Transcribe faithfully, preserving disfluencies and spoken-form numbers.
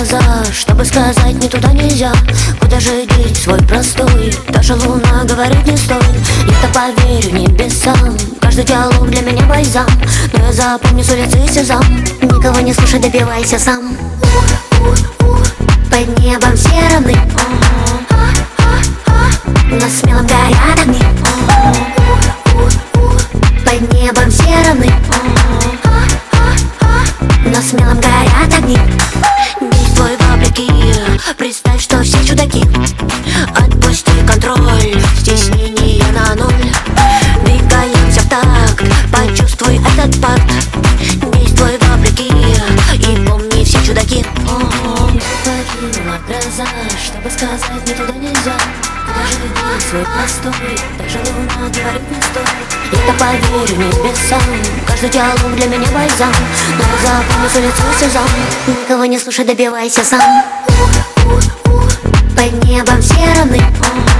глаза, чтобы сказать ни туда нельзя. Куда же деть свой простой? Даже луна говорит не стоит. Я-то поверю небесам, каждый диалог для меня бальзам. Но я запомню с улицы сезам. Никого не слушай, добивайся сам. Под небом серым на смелом горят огни. Под небом серым на смелом горят огни. Действуй вопреки, представь, что все чудаки. Отпусти контроль, стеснение на ноль. Двигаемся в такт, почувствуй этот пакт. Действуй вопреки и помни, все чудаки. Покинула гроза, чтобы сказать ни туда нельзя. Куда же деть свой простой? Даже луна говорит не стоит. Я-то поверю небесам, каждый диалог для меня бальзам. Но я запомню с улицы сезам. Никого не слушай, добивайся сам. Под небом серым